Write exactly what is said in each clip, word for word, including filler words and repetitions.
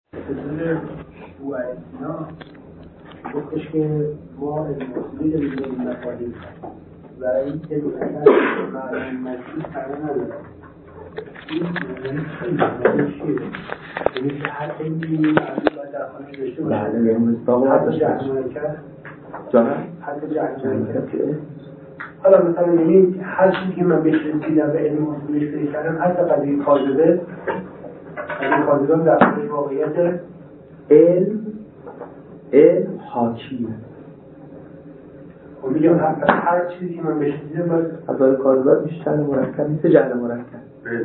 بطور او اینا گفتش که ما الموصولی داریم داریم مفاهیم و این که بودن معنی مجید سره نداره این معنی چیه؟ یعنی که هر علمی معنی باید در خانه داشته باشه بله یعنی مستاق حتی جهل مرکب جانه؟ حتی جهل مرکب حالا مثلا یعنی هر چیزی که من بهش رسیدم به علم موصولیش پیدا کردم حتی قضیه کاذبه قضیه کاذبه در خانه واقعیت علم علم حاکیه و میگم هر هر چیزی که من بهش رسیدم باید قضای کاذبه بیشتر مرکب نیست جهل مرکب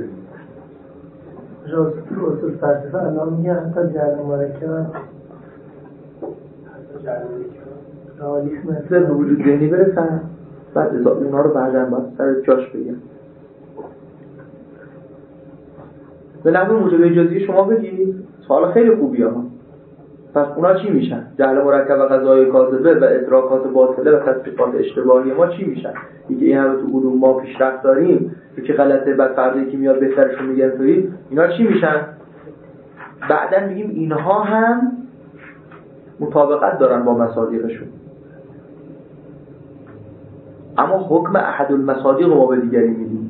تو اصول فلسفه الان میگه حتی جهل مرکب حتی جهل مرکب رئالیسم مثل به وجود ذهنی برسن بعد اضافه اونا رو بعداً باید سر جاش بگم به نحو موجب اجازی شما بگید سوال خیلی خوبیه ها پس اونا چی میشن؟ جهل مرکب و قضای کاذبه و ادراکات باطله و تصدیقات اشتباهی ما چی میشن؟ دیگه این همه تو علوم ما پیشرفت داریم که غلطه بعد فردی که میاد بهترشون میگن تویی اینا چی میشن؟ بعداً میگیم اینها هم مطابقت دارن با مصادیقشون اما حکم احد المصادیق ما به دیگری میدیم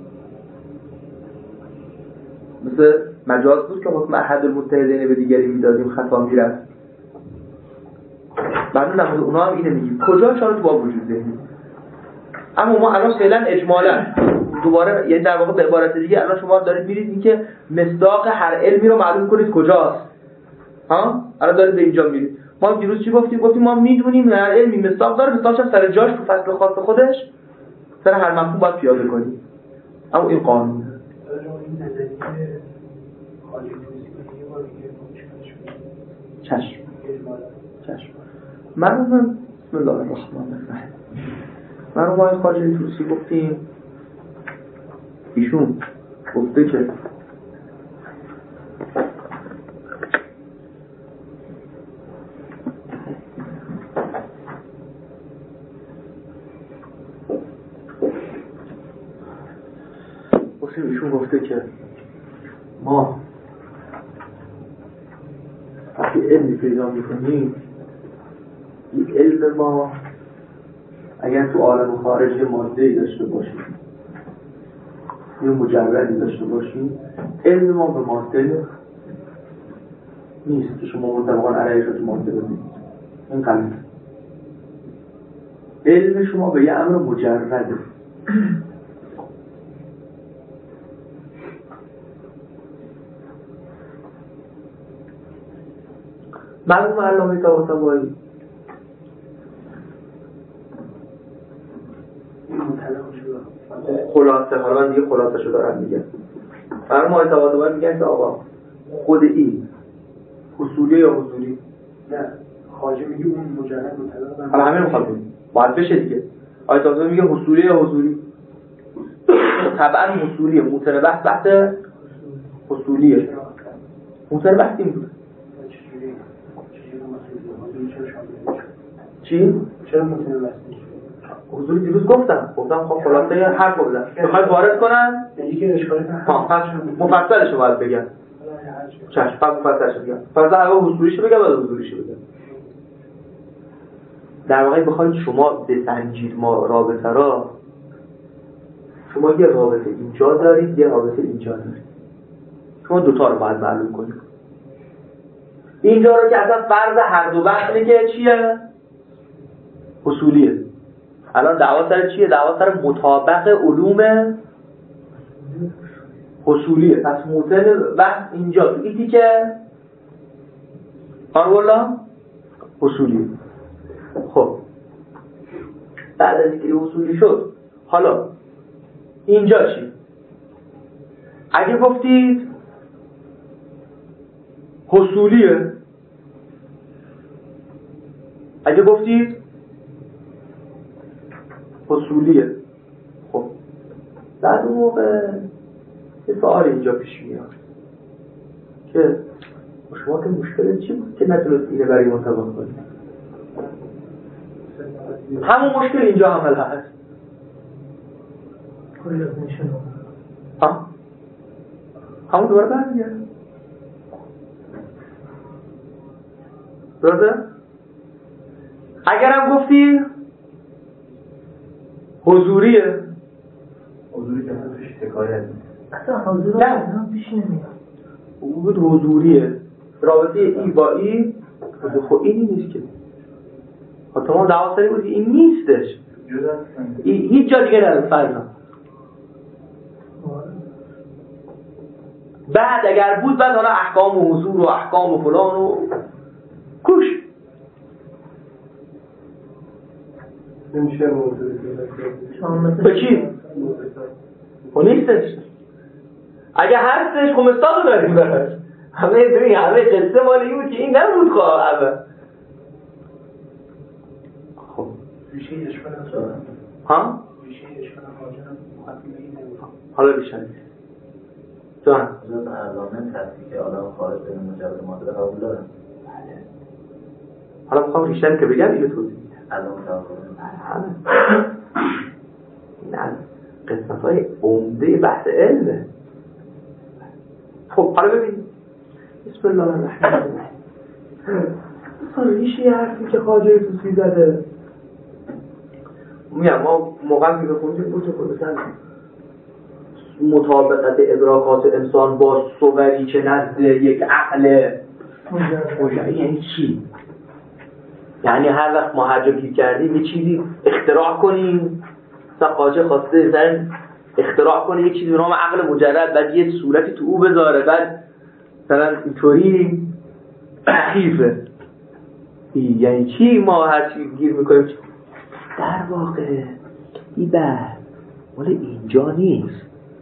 مثل مجاز بود که حکم احد المتحدین به دیگری میدادیم خطا میرفت بعد نمود اونا هم اینه میگیم کجا شاید با وجود ذهنی اما ما الان فعلا اجمالا دوباره یعنی در واقع به عبارت دیگه الان شما دارید میرید این که مصداق هر علمی رو معلوم کنید کجاست ها الان دارید به اینجا میرید ما دیروز چی گفتیم گفتیم ما میدونیم هر علمی مصداق داره مصداقش هم سر جاش تو فصل خاص خودش سر هر مفهوم باید پیاده کنیم اما این قانون چشم چشم مرحوم بسم الله الرحمن الرحیم مرحوم آقای خواجه طوسی گفتیم ایشون گفته که ایشون گفته که ما وقتی علمی پیدا میکنیم این علم ما اگر تو عالم خارجی ماده‌ای داشته باشیم یا مجردی داشته باشیم علم ما به ماده نیست که شما مطلقاً علیهش رو تو ماده بدید این غلط علم شما به یه امر مجرده معلوم علامه طباطبایی خلاصه حالا من دیگه خلاصه شو دارم میگم معلوم علامه طباطبایی میگن که آقا خود این حصولی یا حضوری نه خواجه میگه اون مجرد مطلق حالا همین میخواد بگیم باید بشه دیگه علامه طباطبایی میگه حصولی یا حضوری طبعا حصولیه موتر بحث بحث حصولیه موتر بحث این بود چی؟ چرا مطمئن هستی؟ حضور دیروز گفتم گفتم خب خلاصه حرف بودم میخواید وارد کنن؟ یکی که اشکالی ها پس مفصلش رو باید بگم چشم پس مفصلش رو بگم پس اول حضوریش رو بگم بعد حضوریش رو بگم در واقع بخواید شما بسنجید ما رابطه را شما یه رابطه اینجا دارید یه رابطه اینجا دارید شما دوتا رو باید معلوم کنید اینجا رو که اصلا فرض هر دو بحث اینه که چیه؟ اصولیه الان دعوا سر چیه؟ دعوا سر مطابق علوم اصولیه پس موتن بحث اینجا تو ایتی که آنوالا اصولیه خب بعد از اینکه اصولی شد حالا اینجا چی؟ اگه گفتید حصولیه اگه گفتید حصولیه خب بعد اون موقع یه سوال اینجا پیش میاد که شما که مشکل چی بود که نتونست اینه برای مطابق کنید همون مشکل اینجا عمل هست ها همون دوباره برمیگرد درسته؟ اگرم گفتی حضوریه، حضوری که اصلا توش حکایت اصلا حضور نه پیش نمیاد. بود حضوریه، رابطه ای با ای خب اینی نیست که حتی ما دعوا سری بود که این نیستش، هیچ جا دیگه نداره فرضاً. بعد اگر بود بعد حالا احکام و حضور و احکام و فلان و کوش نمیشه موضوع به چی؟ خب نیستش. اگه هستش خب مستاق داریم براش. همه دوی همه قصه مال این بود که این نبود خواه اول. خب ریشه اشکال هم ها؟ ریشه اشکال هم واجه مقدمه این نبود. حالا بیشتر جان حضرت علامه تصدیق که آدم خارج بین مجرد ماده قبول دارن. حالا بخوام ریشتر که بگم اینو توضیح میدم. علامه توافق این از قسمت های عمده بحث علمه. خب حالا ببین بسم الله الرحمن الرحیم. مثلا ریشه یه حرفی که خواجه توسی زده میگم ما موقع که بخونیم بود که مثلا مطابقت ادراکات انسان با صوری که نزد یک عقل مجرد یعنی چی؟ یعنی هر وقت ما هر جا گیر کردیم یه چیزی اختراع کنیم، مثلا خواجه خواسته زن اختراع کنه یک چیزی به نام عقل مجرد، بعد یه صورتی تو او بذاره، بعد مثلا اینطوری تخیفه. یعنی چی ما هر چی گیر میکنیم؟ در واقع این بحث مال اینجا نیست.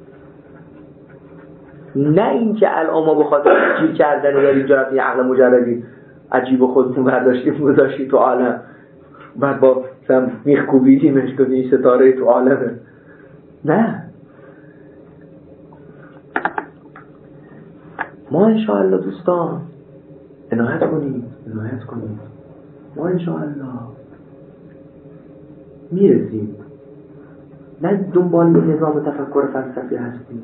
نه این که الان ما بخاطر گیر کردن داریم اینجا رفتیم عقل مجردی عجیب و خودمون برداشتیم گذاشتیم تو عالم، بعد با مثلا میخ کوبیدیمش کنیم این ستاره تو عالمه. نه، ما انشاءالله دوستان عنایت کنیم عنایت کنیم ما انشاءالله میرسیم، نه دنبال یه نظام تفکر فلسفی هستیم،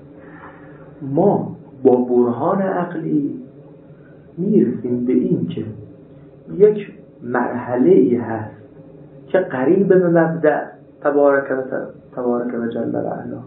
ما با برهان عقلی میرسیم به این که یک مرحله ای هست که قریب به مبدأ تبارک و تبارک و جل و علا.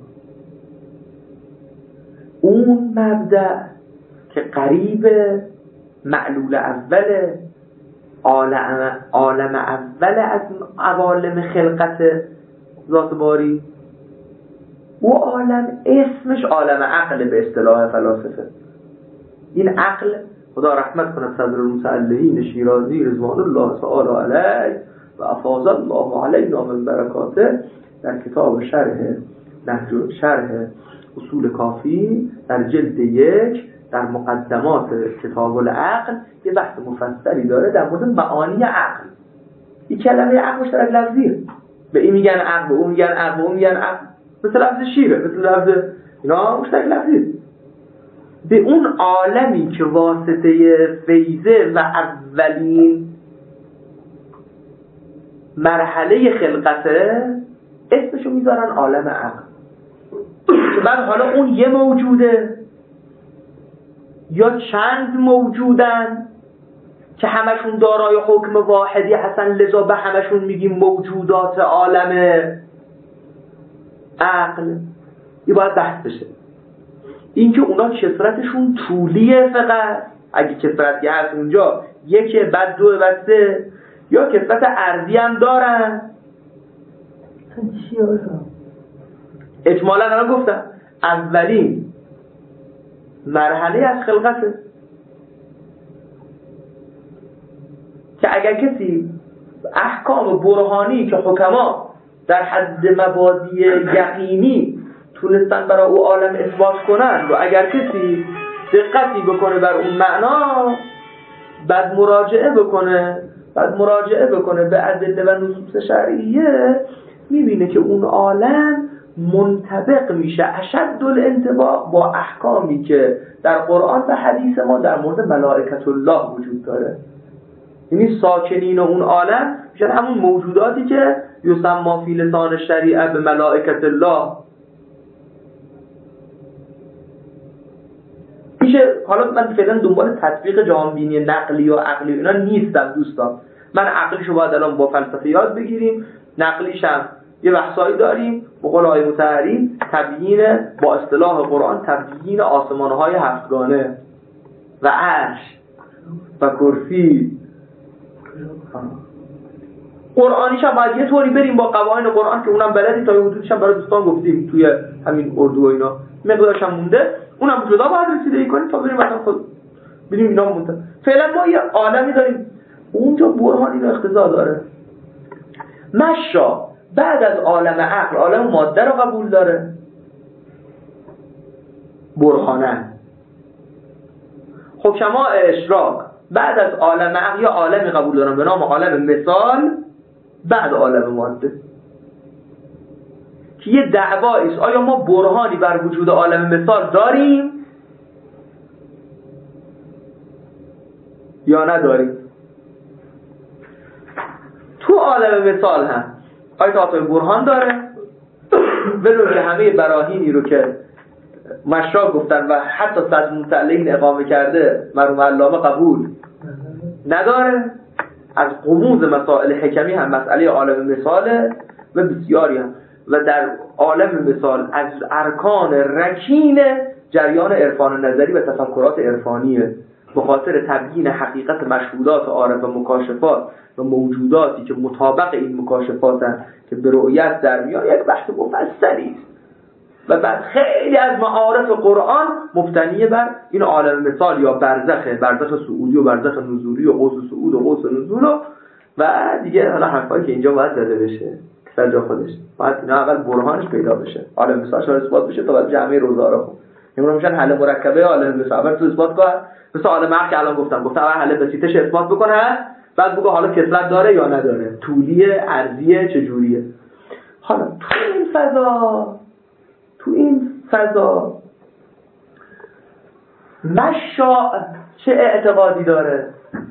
اون مبدأ که قریب معلول اول عالم عالم اول از عوالم خلقت ذات باری، او عالم اسمش عالم عقل به اصطلاح فلاسفه. این عقل خدا رحمت کنه صدر المتعلهین شیرازی رضوان الله تعالی علیه و افاض الله علینا من برکاته در کتاب شرح نهج شرح اصول کافی در جلد یک در مقدمات کتاب العقل یه بحث مفصلی داره در مورد معانی عقل. این کلمه عقل مشترک لفظیه، به این میگن عقل، به اون میگن عقل، به اون میگن عقل، مثل لفظ شیره، مثل لفظ اینا مشترک لفظیه. به اون عالمی که واسطه فیضه و اولین مرحله خلقته اسمشو میذارن عالم عقل. که بعد حالا اون یه موجوده یا چند موجودن که همشون دارای حکم واحدی هستن، لذا به همشون میگیم موجودات عالم عقل. این باید بحث بشه. این که اونا کثرتشون طولیه فقط، اگه کثرتی هست اونجا یکه بعد دو بعد سه، یا کثرت عرضی هم دارن. چی آسان؟ اجمالا الان گفتم اولین مرحله از خلقته که اگر کسی احکام برهانی که حکما در حد مبادی یقینی تونستن برای او عالم اثبات کنن و اگر کسی دقتی بکنه بر اون معنا، بعد مراجعه بکنه بعد مراجعه بکنه به ادله و نصوص شرعیه، میبینه که اون عالم منطبق میشه اشد الانطباق با احکامی که در قرآن و حدیث ما در مورد ملائکت الله وجود داره. یعنی ساکنین اون عالم میشن همون موجوداتی که یسمى فی لسان شریعه به ملائکت الله. این میشه. حالا من فعلا دنبال تطبیق جهانبینی نقلی و عقلی اینا نیستم دوستان. من عقلیشو باید الان با فلسفه یاد بگیریم، نقلیش هم یه بحثایی داریم. به قول آقای مطهری تبیین با اصطلاح قرآن تبیین آسمان‌های هفتگانه و عرش و کرسی. قرآنیش هم باید یه طوری بریم با قوانین قرآن که اونم بلدی، تا یه حدودش هم برای دوستان گفتیم توی همین اردو و اینا مقدارش هم مونده، اونم جدا باید رسیدگی کنیم تا بریم مثلا خود ببینیم اینا مونده. فعلا ما یه عالمی داریم اونجا برهان اینو اقتضا داره. مشا بعد از عالم عقل عالم ماده رو قبول داره، برهانه. خب شما اشراق بعد از عالم عقل یا عالمی قبول دارن به نام عالم مثال بعد عالم ماده، که یه دعواییست آیا ما برهانی بر وجود عالم مثال داریم یا نداریم. تو عالم مثال هم آیا تا برهان داره ولو که همه براهینی رو که مشراق گفتن و حتی صد متعلقین اقامه کرده مرحوم علامه قبول نداره. از غموض مسائل حکمی هم مسئله عالم مثاله و بسیاری هم، و در عالم مثال از ارکان رکین جریان عرفان نظری و تفکرات عرفانیه، به خاطر تبیین حقیقت مشهودات عارف و مکاشفات و موجوداتی که مطابق این مکاشفاتن که به رؤیت در میان، یک بحث مفصلی است. و بعد خیلی از معارف قرآن مبتنی بر این عالم مثال یا برزخه، برزخ صعودی و برزخ نزولی و قوس صعود و قوس نزول و, و دیگه حالا حرفایی که اینجا باید زده بشه سر جا خودش، باید اینا اول برهانش پیدا بشه، عالم مثال شاید اثبات بشه تا بعد جمعه روزا رو نمیدونم میشن حل مرکبه عالم مثال اول تو اثبات کن، مثل عالم عقل که الان گفتم گفتم اول حل بسیطش اثبات بکنه بعد بگو حالا کثرت داره یا نداره، طولیه، عرضیه، چجوریه. حالا تو این فضا تو این فضا مشا چه اعتقادی داره؟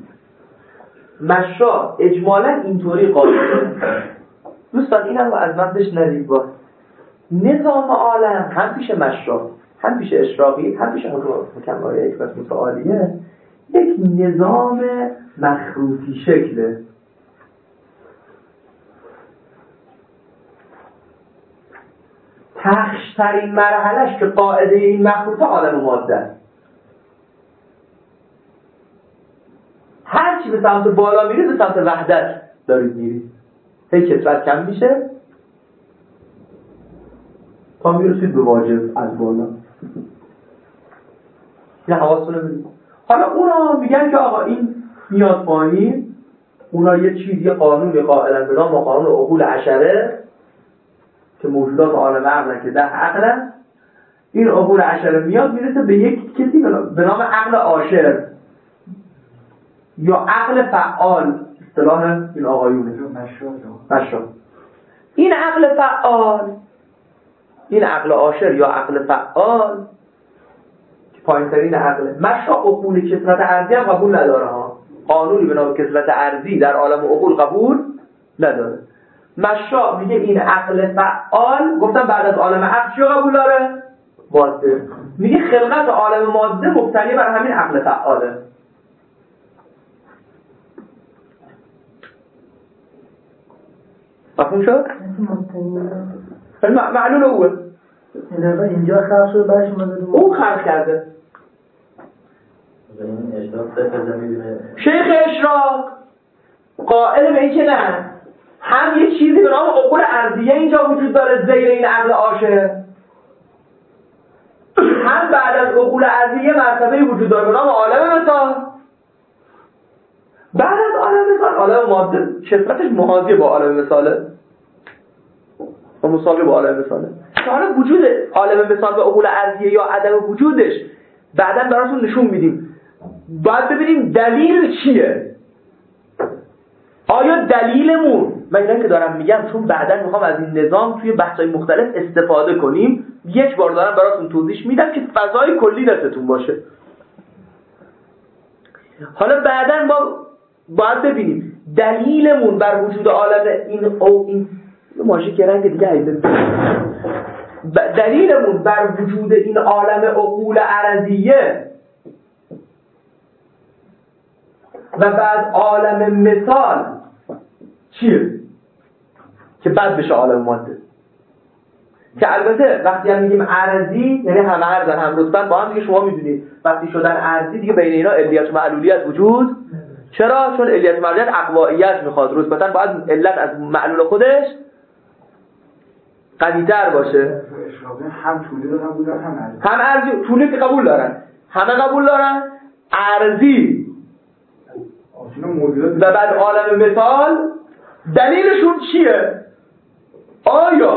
مشا اجمالا اینطوری قائله دوستان، این هم از مندش ندید با نظام عالم هم پیش مشا هم پیش اشراقی هم پیش مکماره یک بس متعالیه یک نظام مخروطی شکله. تخشترین مرحلش که قاعده این مخروطه عالم ماده است. هر چی به سمت بالا میرید به سمت وحدت دارید میرید، هی کثرت کم میشه تا میرسید به واجب از بالا. این حواستون رو بدید. حالا اونا میگن که آقا این میاد پایین، اونا یه چیز یه قانون قائلن به نام قانون عقول عشره که موجودات عالم عقلن که ده عقلن. این عقول عشره میاد میرسه به یک کسی به نام عقل عاشر یا عقل فعال، اصطلاح این آقایونه مشا. این عقل فعال، این عقل عاشر یا عقل فعال که پایین‌ترین عقل مشا، عقول کثرت ارضی هم قبول نداره ها، قانونی به نام کثرت ارضی در عالم عقول قبول نداره. مشا میگه این عقل فعال، گفتم بعد از عالم عقل چی قبول داره؟ ماده. میگه خلقت عالم ماده مبتنی بر همین عقل فعاله. مفهوم شد؟ معلول اوه اینجا خلق شده برش اومده او خلق کرده. شیخ اشراق قائل به این که نه، هم یه چیزی به نام عقول ارضیه اینجا وجود داره زیر این عقل عاشر، هم بعد از عقول ارضیه مرتبه وجود داره به نام عالم مثال. بعد از عالم مثال عالم ماده کثرتش محاذی با عالم مثاله و مساوی با عالم مثاله. حالا وجود عالم مثال و عقول ارضیه یا عدم وجودش بعداً براتون نشون میدیم. باید ببینیم دلیل چیه. آیا دلیلمون، من اینا که دارم میگم چون بعداً میخوام از این نظام توی بحث‌های مختلف استفاده کنیم، یک بار دارم براتون توضیح میدم که فضای کلی دستتون باشه. حالا بعداً با باید ببینیم دلیلمون بر وجود عالم این او این ماشی که رنگ دیگه ایده دلیلمون بر وجود این عالم عقول ارضیه و بعد عالم مثال چیه؟ که بعد بشه عالم ماده. که البته وقتی هم میگیم ارضی یعنی هم ارزن هم رتبن با هم دیگه، شما میدونید وقتی شدن ارضی دیگه بین اینا علیت و معلولیت وجود. چرا؟ چون علیت و معلولیت اقوائیت میخواد، رتبتاً باید علت از معلول خودش قوی‌تر باشه. هم طولی رو قبول دارن هم ارزی. هم ارزی طولی که قبول دارن، همه قبول دارن. ارزی و بعد عالم مثال دلیلشون چیه؟ آیا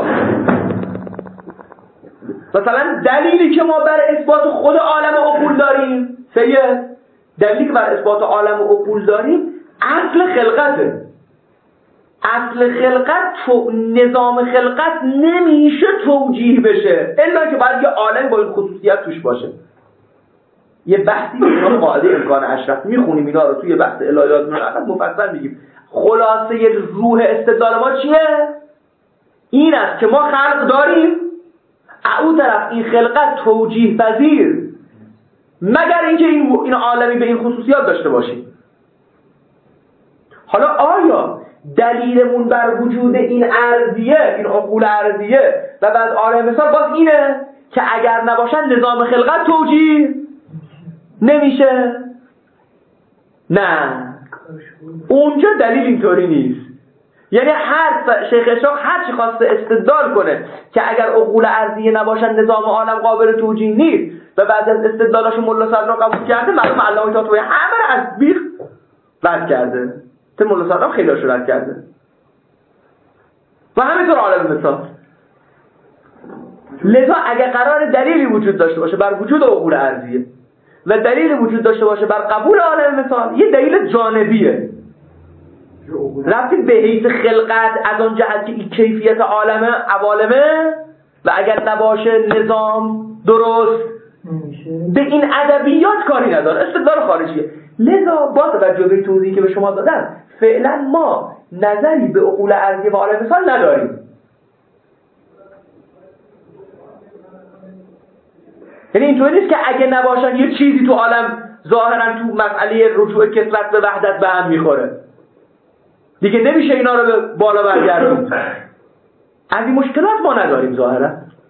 مثلا دلیلی که ما بر اثبات خود عالم عقول داریم، سید دلیلی که بر اثبات عالم عقول داریم اصل خلقته. اصل خلقت تو نظام خلقت نمیشه توجیه بشه الا که باید یه عالم با این خصوصیت توش باشه. یه بحثی که ما قاعده امکان اشرف میخونیم اینا رو توی بحث الهیات مفصل میگیم. خلاصه روح استدلال ما چیه؟ این است که ما خلق داریم، او طرف این خلقت توجیه پذیر مگر اینکه این این عالمی به این خصوصیات داشته باشیم. حالا آیا دلیلمون بر وجود این ارضیه، این عقول ارضیه و بعد عالم مثال باز اینه که اگر نباشن نظام خلقت توجیه نمیشه؟ نه، اونجا دلیل اینطوری نیست. یعنی هر شیخ اشراق هر چی خواسته استدلال کنه که اگر عقول ارضیه نباشن نظام عالم قابل توجیه نیست و بعد از استدلالاشو ملا صدرا قبول کرده، معلوم علامه طاطوی همه رو از بیخ رد کرده. ته ملا صدرا خیلی هاشو رد کرده و همینطور عالم مثال. لذا اگر قرار دلیلی وجود داشته باشه بر وجود عقول ارضیه و دلیلی وجود داشته باشه بر قبول عالم مثال، یه دلیل جانبیه، رفتی به حیث خلقت از اون جهت که این کیفیت عالم عوالمه و اگر نباشه نظام درست به این ادبیات کاری نداره، استدلال خارجیه. لذا با توجه به توضیحی که به شما دادم فعلا ما نظری به عقول ارضی و عالم مثال نداریم. یعنی اینطوری نیست که اگه نباشن یه چیزی تو عالم ظاهرا تو مسئله رجوع کثرت به وحدت به هم میخوره، دیگه نمیشه اینا رو به بالا برگردون. از این مشکلات ما نداریم ظاهرا.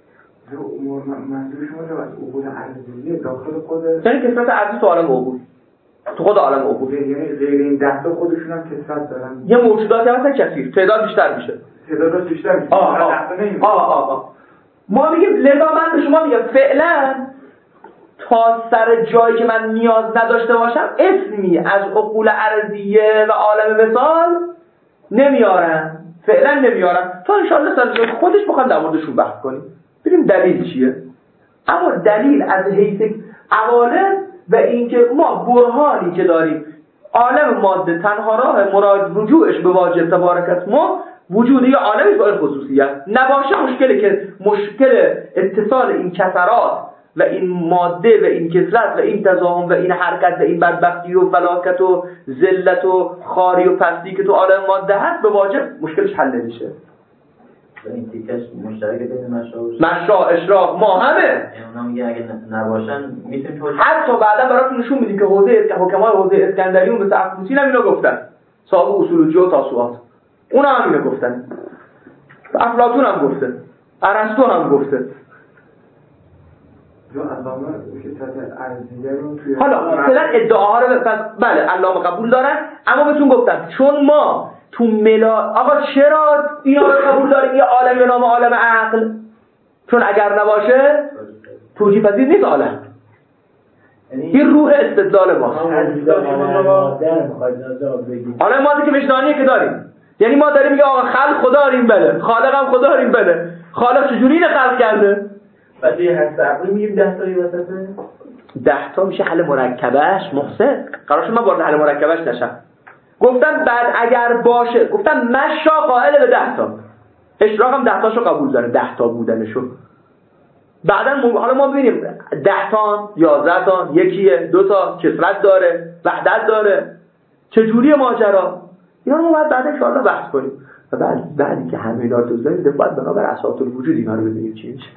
منظور شما از عقول ارضی داخل خود یعنی کثرت ارضی تو عالم عقول، تو خود عالم عقول، یعنی غیر این ده تا خودشون هم کثرت دارن. یه موجوداتی هستن کثیر، تعداد بیشتر میشه. تعداد بیشتر میشه. آه آه. آه آه آه. ما میگیم لذا من به شما میگم فعلا تا سر جایی که من نیاز نداشته باشم اسمی از عقول ارضیه و عالم مثال نمیارم، فعلا نمیارم تا انشاءالله سر جای خودش بخوام در موردشون بحث کنیم ببینیم دلیل چیه. اما دلیل از حیث عوالم و اینکه ما برهانی که داریم عالم ماده تنها راه مراد رجوعش به واجب تبارک اسمه وجود یه عالمی با این خصوصیت نباشه مشکلی که مشکل اتصال این کثرات و این ماده و این کثرت و این تضاهم و این حرکت و این بدبختی و فلاکت و ذلت و خاری و پستی که تو عالم ماده هست به واجب مشکلش حل نمیشه. این تیکش مشترک بین مشا و مشا اشراق ما همه اونا میگه اگه نباشن میتونیم توجیه. حتی بعدا براتون نشون میدیم که حوزه حکمای حوزه اسکندریون مثل افروسی هم اینو گفتن، صاحب اصول و تاسوعات اونا هم اینو گفتن، افلاطون هم گفته، ارسطو هم گفته. حالا مثلا ادعاها رو پس بله علامه قبول دارن، اما بهتون گفتم چون ما تو ملا آقا چرا اینا رو قبول داریم یه عالم به نام عالم عقل؟ چون اگر نباشه توجیه پذیر نیست عالم. این روح استدلال ماست. عالم ماده که وجدانیه که داریم، یعنی ما داریم میگه آقا خلق خدا داریم بله، خالق هم خدا داریم بله، خالق چجوری اینو خلق کرده؟ بعد یه هست عقلی میگیم ده تایی وسطه، ده تا میشه حل مرکبش محسن. قرار شد من وارد حل مرکبش نشم. گفتم بعد اگر باشه، گفتم مشا قائل به ده تا، اشراق هم ده تاشو قبول داره، ده تا بودنشو. بعدا م... حالا ما ببینیم ده تا یازده تا یکیه، دو تا کثرت داره، وحدت داره، چجوری ماجرا اینا رو باید بعد ان شاء الله بحث کنیم. و بعد بعدی که همه اینا رو توضیح باید بنابر اساطیر الوجود اینا رو ببینیم چی میشه.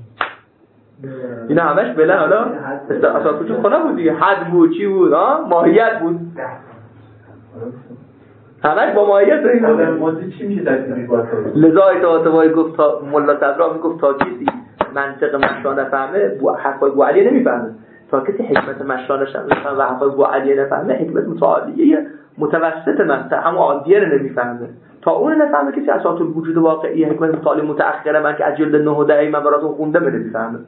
اینا همش بله حالا اساس وجود خدا بود دیگه، حد بود چی بود ها ماهیت بود همش با ماهیت این آدم مادی چی میشه در این با لذا ایتاطبایی گفت تا ملا صدرا میگفت تا کسی منطق مشرا نفهمه حرفای بو علی نمیفهمه، تا کسی حکمت مشرا نفهمه و حرفای بو علی نفهمه حکمت متعالیه متوسط منطق اما عادیه نمیفهمه. تا اون نفهمه کسی اساس وجود واقعی حکمت متعالی متأخره من که از جلد نه و ده من براتون خونده نمیفهمه.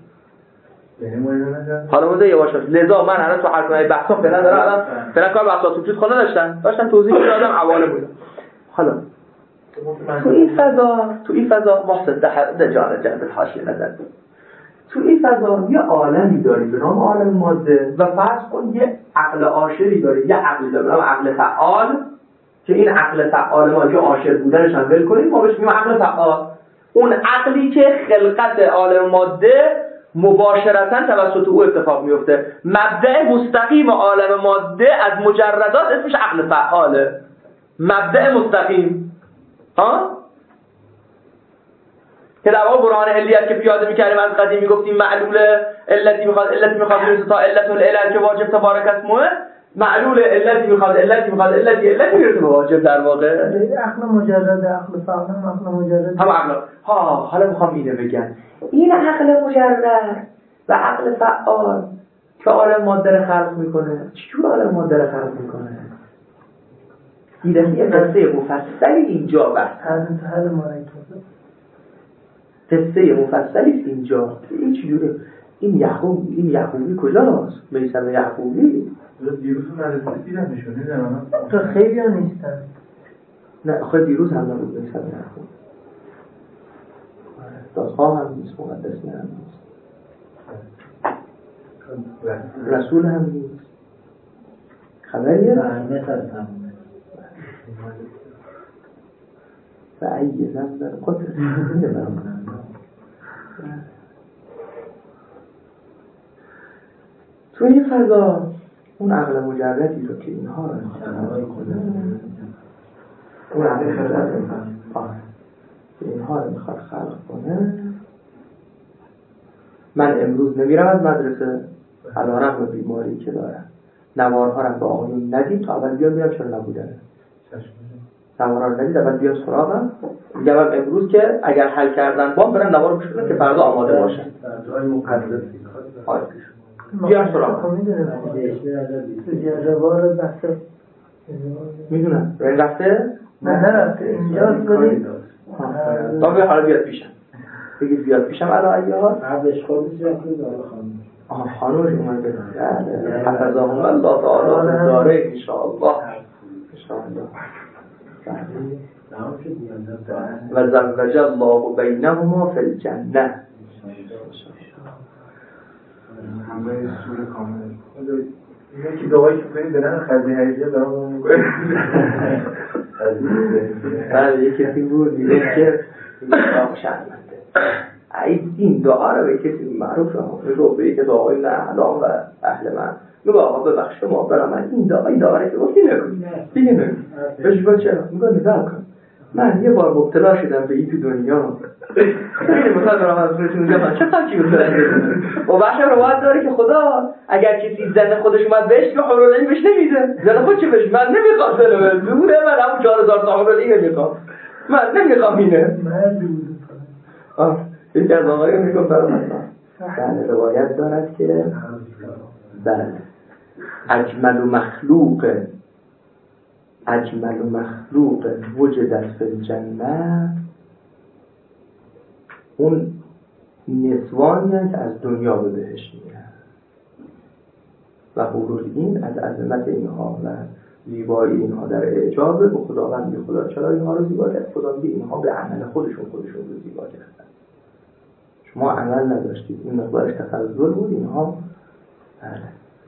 حالا مونده یواش یواش. لذا من الان تو هر کنه بحثا فعلا دارم الان فعلا کار بحثات وجود خونه داشتن داشتن توضیح میدادم عوالم بود. حالا تو این فضا تو این فضا محسن ده جان جنبت حاشیه نظر تو این فضا یه عالمی داری به نام عالم ماده و فرض کن یه عقل عاشری داری، یه عقل داری به نام عقل فعال که این عقل فعال ما که عاشر بودنش هم ول کنیم ما بهش میگیم عقل فعال. اون عقلی که خلقت عالم ماده مباشرتاً توسط او اتفاق میفته. مبدأ مستقیم عالم ماده از مجردات اسمش عقل فعاله. مبدأ مستقیم ها که در واقع برهان علیت که پیاده می‌کردیم از قدیم میگفتیم معلول علتی میخواد علتی میخواد برسه تا علت العلل که واجب تبارک اسمه، معلول علتی میخواد علتی میخواد علتی علتی میرسه به واجب. در واقع عقل مجرد عقل فعال هم عقل مجرد هم عقل ها. حالا میخوام اینو بگم این عقل مجرد و عقل فعال که عالم ماده رو خلق میکنه چجور عالم ماده رو خلق میکنه؟ دیدن یه قصه مفصلی اینجا بحث هست حل مرکبه قصه مفصلی اینجا. این چجوره؟ این یعقوب این یعقوبی کجاست؟ میثم یعقوبی دیروز مدرسه دیدم نشون نمیدونم تو خیلی ها نیستن. نه آخه دیروز هم نبود میثم یعقوب دادخواه هم نیست مقدس نه هم نیست رسول هم نیست خبریه؟ نه ترسم و ای زنبر قطر تو این فضا اون عقل مجردی رو که اینها رو اون عقل مجردی که اینها رو میخواد خلق کنه. من امروز نمیرم از مدرسه علیرغم به بیماری که دارم نوارها رو به آقایون ندید تا اول بیان بیان چرا نبودنه نوارها رو ندید اول بیان سراغم میگم امروز که اگر حل کردن با برن نوار رو بشکنن که فردا آماده باشن فردای مقدسی بیان سراغم تجربه بحثه میدونم این رفته؟ نه نه رفته اینجا کنید با به حالا بیاد پیشم بگید بیاد پیشم علا ایه ها قبلش خودش رفته داره خانم آه خانوش اومده حفظهم الله تعالی داره انشاءالله انشاءالله و زوج الله بینهما فی الجنه همه سور کامل اینه که دعایی که کنید دارن خزی حریجه دارم اون میکنه بله یه کسی بود دیگه که دعا شرمنده این دعا رو به کسی معروف رو میگو به یکی دعای نهلان و اهل من میگو آقا ببخش ما برا من این دعای داره که گفتی نکن دیگه نکن بهش با چرا؟ میگو نگاه کن من یه بار مبتلا شدم به این تو دنیا خیلی میخواد برام از خودشون میگم چه فاکی مبتلا شدم و بخش روایت داره که خدا اگر کسی زن خودش اومد بهش که حورالعین بهش نمیده زن خود چه بهش من نمیخواد زن من دوره من همون چهار هزار تا حورالعین نمیخوام من نمیخوام اینه آه یکی از آقایی میگم برای من بله روایت دارد که بله اجمل مخلوق اجمل مخلوق وجدت فی الجنه اون نسوانی هست که از دنیا به بهشت میرن و حورالعین از عظمت اینها و زیبایی اینها در اعجاب به خداوند میگه خدا چرا اینها رو زیبا کرد؟ خدا میگه اینها به عمل خودشون خودشون رو زیبا کردن شما عمل نداشتید این مقدارش تفضل بود اینها بله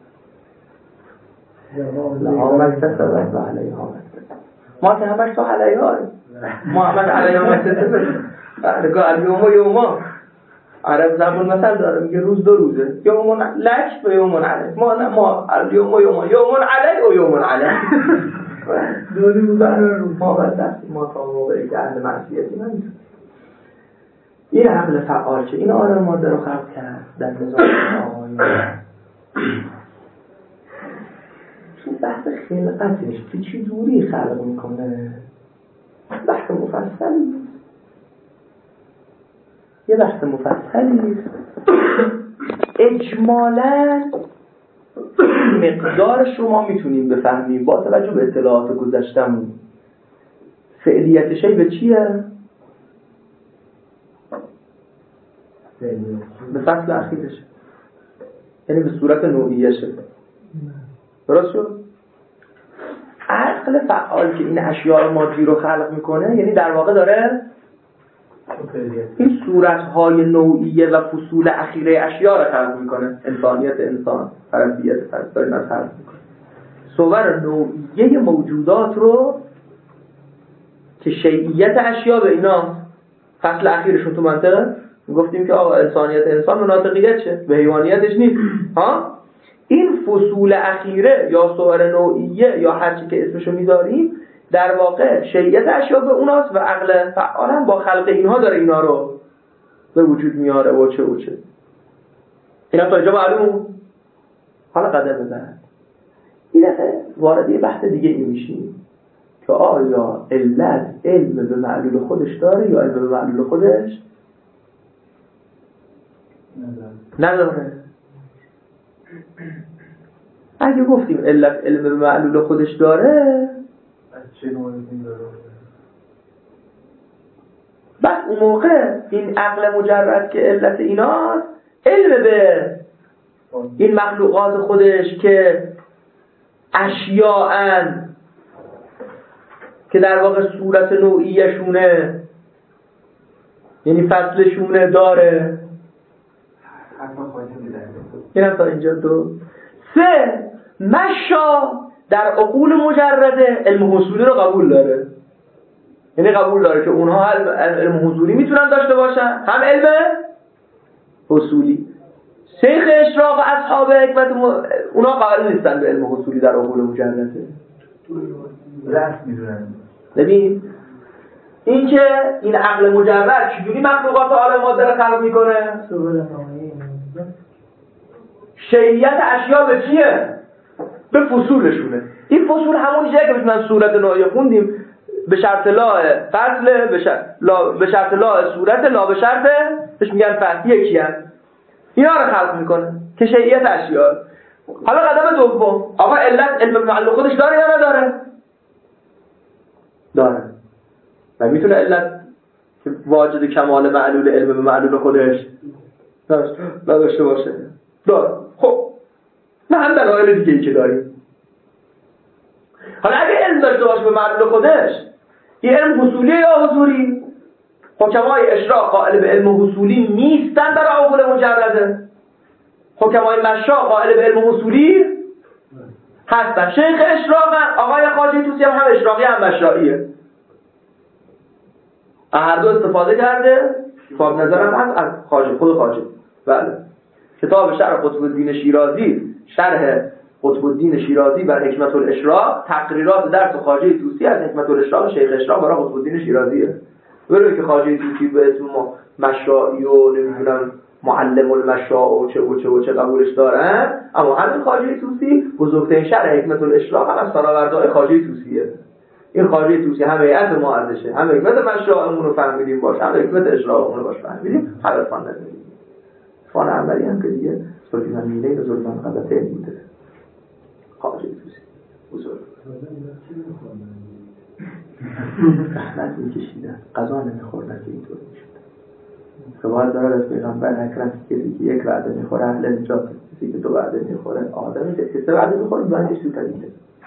لها مکتسبت و علیها مکتسبت ما که همش تو علیها ما همش علیها مکتسبت بله که الیوم یوما عرب زبان مثل داره میگه روز دو روزه یومون لک و یومون علی ما نه ما الیوم یوما یومون علی و یومون علی دو روز ما بعد ما تا موقعی که اهل معصیتی نمیشه. این عقل فعال که این عالم ماده رو خلق کرد در نظام آقایی تو تو بحث خلقتش که چی دوری خلق میکنه بحث مفصلی یه بحث مفصلی اجمالاً مقدارش رو ما میتونیم بفهمیم با توجه به اطلاعات گذشتمون. فعلیت شی به چیه؟ به فصل اخیرش، یعنی به صورت نوعیشه. درست شد؟ عقل فعال که این اشیاء مادی رو خلق میکنه یعنی در واقع داره این صورتهای نوعیه و فصول اخیره اشیاء رو خلق میکنه. انسانیت انسان، فرضیت فرض داره اینا خلق میکنه. صور نوعیه موجودات رو که شیعیت اشیاء به اینا فصل اخیرشون تو منطقه گفتیم که آقا انسانیت انسان مناطقیت چه؟ به حیوانیتش نیست. ها؟ این فصول اخیره یا صور نوعیه یا هر چی که اسمشو میذاریم در واقع شیعیت اشیاء به اوناست و عقل فعال هم با خلق اینها داره اینا رو به وجود میاره و چه و چه. اینا تا اینجا معلوم. حالا قدم بزنن این دفعه وارد یه بحث دیگه این میشیم که آیا علت علم به معلول خودش داره یا علم به معلول خودش نداره؟ اگه گفتیم علت علم به معلول خودش داره از چه نوعی داره؟ بس اون موقع این عقل مجرد که علت ایناست علم به این مخلوقات خودش که اشیاءن که در واقع صورت نوعیشونه یعنی فصلشونه داره. این هم تا اینجا دو. سه، مشا در عقول مجرده علم حصولی رو قبول داره، یعنی قبول داره که اونها علم حصولی میتونن داشته باشن هم علم حصولی. شیخ اشراق و اصحاب حکمت اونا قائل نیستن به علم حصولی در عقول مجرده، رسم میدونن. ببین این که این عقل مجرد چجوری مخلوقات عالم ماده رو خلق میکنه؟ شیعیت اشیاء به چیه؟ به فصولشونه. این فصول همون چیزی که مثلا صورت نوعی خوندیم به شرط لا فصل به شرط لا به شرط لا صورت لا به شرط بهش میگن فصل یکی هست. اینا رو خلق میکنه که شیعیت اشیاء. حالا قدم دوم آقا علت علم معلوم خودش داره یا نداره؟ داره. و میتونه علت که واجد کمال معلول علم به معلول خودش نداشته باشه؟ داره. خب نه هم دلایل دیگه ای که داریم. حالا اگه علم داشته باشه به معلول خودش این علم حصولیه یا حضوری؟ حکمای اشراق قائل به علم حصولی نیستن در عقول مجرده. حکمای مشا قائل به علم حصولی هستن. شیخ اشراق آقای خواجه طوسی هم, هم اشراقی هم مشاییه. هر دو استفاده کرده. صاحب نظرم هست از خواجه خود خواجه. بله. کتاب شرح قطب الدین شیرازی، شرح قطب الدین شیرازی بر حکمت الاشراق، تقریرات درس خواجه طوسی از حکمت الاشراق شیخ اشراق برای قطب الدین شیرازیه. ولی که خواجه طوسی به اسم مشایی و نمیدونم معلم المشاء و چه و چه و چه قبولش دارن، اما همین خواجه طوسی بزرگترین شرح حکمت الاشراق هم از فرآورده‌های خواجه طوسیه. این خواجه طوسی هم هیئت ما ازشه، هم حکمت مشاءمون رو فهمیدیم باشه، هم حکمت اشراقمون رو باشه فهمیدیم، هر فن نداریم. فن عملی هم که دیگه سلطان میله و سلطان قدرت علم بوده. خواجه طوسی بزرگ زحمت میکشیدن، غذا نمیخوردن که اینطور میشد. روایت دارد از پیغمبر اکرم کسی که یک وعده میخوره اهل نجات، کسی که دو وعده میخوره آدمی که سه وعده میخوره دوانش تو تدیده.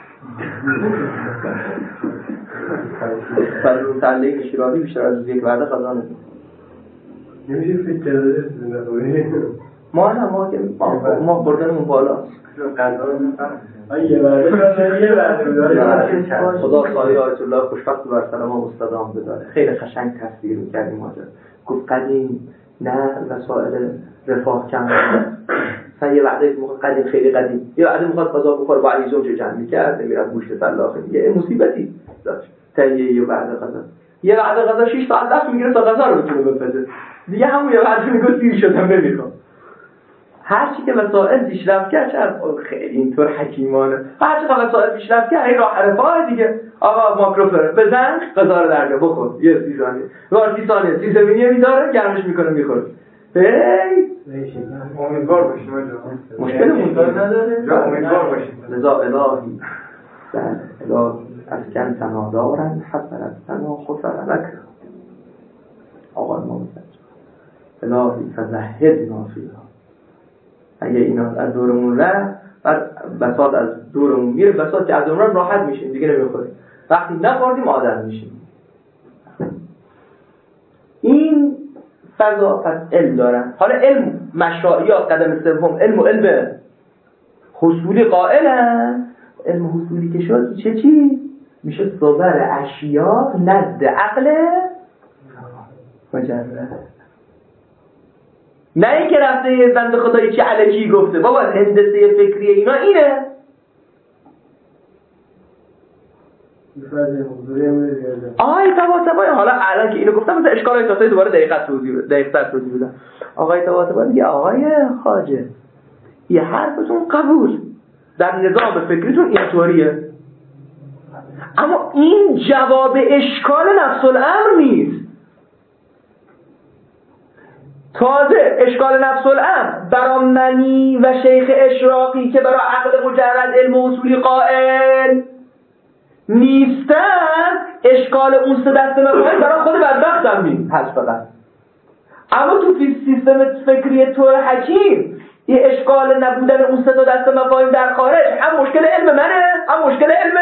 فرزون تعلیق شیرازی بیشتر از یک وعده غذا نمیخوره. نمیشه فکر کرده ما نه ما که ما بردنمون بالا غذا رو میفهمیم. یه وعده یه وعده خدا خواهی آیت الله خوشبخت بر سر ما مستدام بداره. خیلی قشنگ تصویر می‌کردیم ماجرا. گفت قدیم نه وسایل رفاه کم مثلا یه وعده قدیم خیلی قدیم یه وعده می‌خواد غذا بخوره با علی زوج جمع می‌کرد میرفت گوشت فلاحه دیگه مصیبتی داشت. تهیه یه وعده غذا یه وعده غذا شش ساعت دست می‌گیره تا غذا رو بتونه بپزه. دیگه همون یه وعده میگه سیر شدم نمی‌خوام. هر چی که مسائل پیشرفت کرد چه خیلی اینطور حکیمانه هر چی که مسائل پیشرفت کرد این راه رفاه دیگه آقا ماکروفر بزن غذا رو درجا بخور یه سی ثانیه وار سی ثانیه سی زمینیه میذاره گرمش میکنه میخوره هی امیدوار باشیم مشکل مشکل نداره جا امیدوار باشیم لذا الهی بله الهی از کن تنادارن حسن از تنا خسر نکر آقا ما بسنج الهی فزهد نافیها اگه اینا از دورمون رفت بعد بساط از دورمون میره بساط که از دورمون راحت میشیم دیگه نمیخوره وقتی نخوردیم عادت میشیم این فضا پس علم دارن حالا علم مشرعیات قدم سوم علم و علم حصولی قائلن علم حصولی که شد چه چی؟ میشه صور اشیا نزد عقل مجرد نه این که رفته بنده خدایی چی علکی گفته بابا هندسه فکری اینا اینه آقای طباطبایی حالا الان که اینو گفتم مثلا اشکال های تاسایی دوباره دقیقت توضیح دقیق‌تر توضیح بدم آقای طباطبایی میگه آقای خواجه یه حرفتون قبول در نظام فکریتون اینطوریه اما این جواب اشکال نفس الامر نیست تازه اشکال نفس الامر برای منی و شیخ اشراقی که برای عقل مجرد علم اصولی قائل نیستن اشکال اون سه دسته مفاهیم برای خود بدبختم نیست هست فقط اما تو سیستم فکری طور حکیم یه اشکال نبودن اون سه دسته مفاهیم در خارج هم مشکل علم منه هم مشکل علم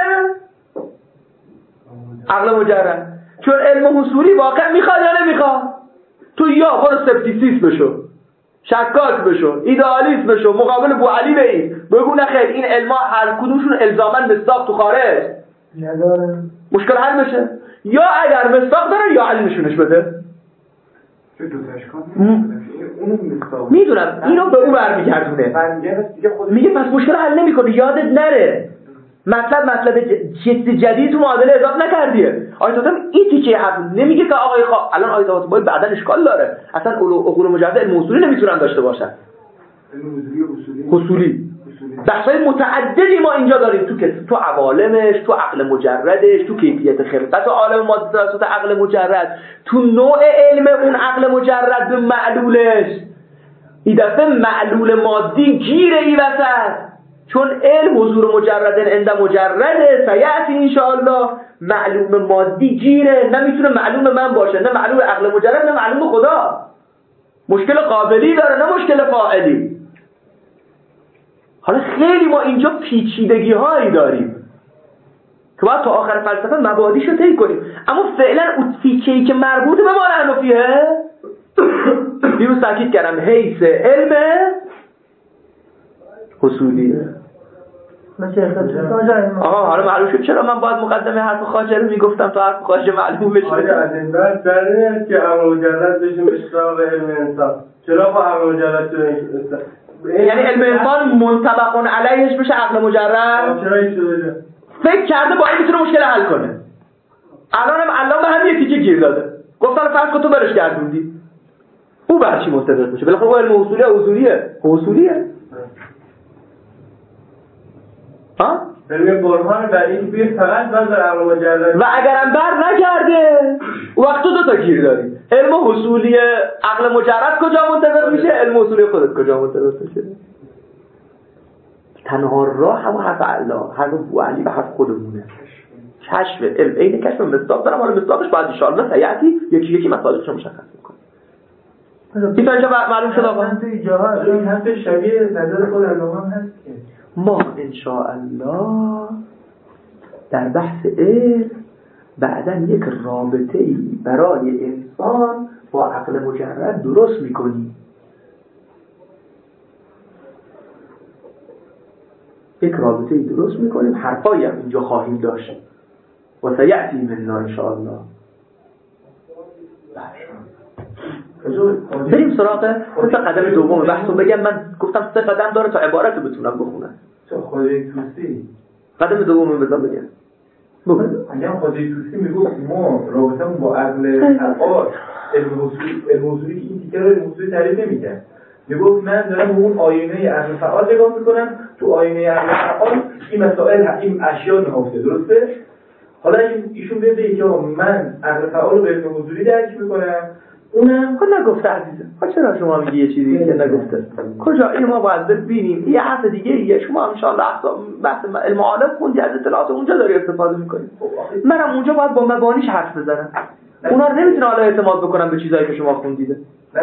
عقل مجرد چون علم اصولی واقع میخواد یا نمیخواد تو یا برو سپتیسیست بشو شکاک بشو ایدئالیست بشو مقابل بوعلی بایی بگو نه خیر این علما هر کدومشون الزاماً مصداق تو خارج نداره مشکل حل بشه یا اگر مصداق داره یا علمشونش بده چه دو تاشکان اونو مصداق میدونم اینو به اون برمیگردونه میگه پس مشکل حل نمیکنه یادت نره مطلب مطلب چیز جدید تو معادله اضافه نکردیه آیت آدم این تیکه حرف نمیگه که آقای خوا الان آیت آدم باید بعدن اشکال داره اصلا عقول مجرد علم اصولی نمیتونن داشته باشن اصولی بحثای متعددی ما اینجا داریم تو که تو عوالمش تو عقل مجردش تو کیفیت خلقت عالم ماده توسط عقل مجرد تو نوع علم اون عقل مجرد به معلولش این دفعه معلول مادی گیره ای وسط چون علم حضور مجردن عند مجرده سیعتی انشاءالله معلوم مادی گیره نمیتونه معلوم من باشه نه معلوم عقل مجرد نه معلوم خدا مشکل قابلی داره نه مشکل فاعلی حالا خیلی ما اینجا پیچیدگی هایی داریم که باید تا آخر فلسفه مبادیش رو طی کنیم اما فعلا اون تیکه‌ای که مربوط به ما نحنفیه دیروز تاکید کردم حیث علم حصولیه آها حالا معلوم شد چرا من باید مقدمه حرف خواجه رو میگفتم تا حرف خواجه معلوم بشه آیا از این بعد داره که عقل مجرد بشیم اشتراق علم انسان چرا با عقل مجرد شده یعنی علم انسان منطبق علیهش بشه عقل مجرد چرا این شده فکر کرده با این میتونه مشکل حل کنه الان هم الان به هم یه تیکه گیر داده گفتن فرض کن تو برش گردوندی او بر چی مستدرک میشه بالاخره او علم اصولیه اصولیه اصولیه ها ببین برهان بر این بیر فقط بذار عقل مجرد و اگرم بر نکرده وقت دو تا گیر داری علم حصولی عقل مجرد کجا منتظر میشه علم حصولی خودت کجا منتظر میشه تنها راه هم حرف الله حرف بوعلی و حرف خودمونه کشف علم این کشف مصداق دارم حالا مصداقش باید ان شاء الله سیعتی یکی یکی مسائلش رو مشخص میکنه این تا اینجا معلوم شد آقا این حرف شبیه نظر خود علمان هست که ما ان شاء الله در بحث علم بعداً یک رابطه‌ای برای انسان با عقل مجرد درست می‌کنیم یک رابطه‌ای درست می‌کنیم حرفایی هم اینجا خواهیم داشت و سیأتی مننا ان شاء الله بریم سراغ مثل قدم دوم بحثو بگم من گفتم سه قدم داره تا عبارت رو بتونم بخونم تو خودی توسی قدم دوم بذار بگم اگه خودی توسی میگو ما رابطمون با عقل فعال علم اصولی که این دیگه رو علم اصولی تعریف نمی‌کنه میگفت من دارم به اون آینه عقل فعال نگاه میکنم، تو آینه عقل فعال این مسائل این اشیا نهفته، درسته؟ حالا ایشون بده که من عقل فعال رو به علم حضوری درک میکنم، اونم خب نگفته عزیزم. خب چرا شما میگی یه چیزی که نگفته؟ کجا؟ این ما باید ببینیم. یه حرف دیگه ایه. شما ان شاء الله بحث علم عالم خوندی، از اطلاعات اونجا داری استفاده میکنی. منم اونجا باید با مبانیش حرف بزنم. اونا رو نمیتونه حالا اعتماد بکنم به چیزایی که شما خوندیده.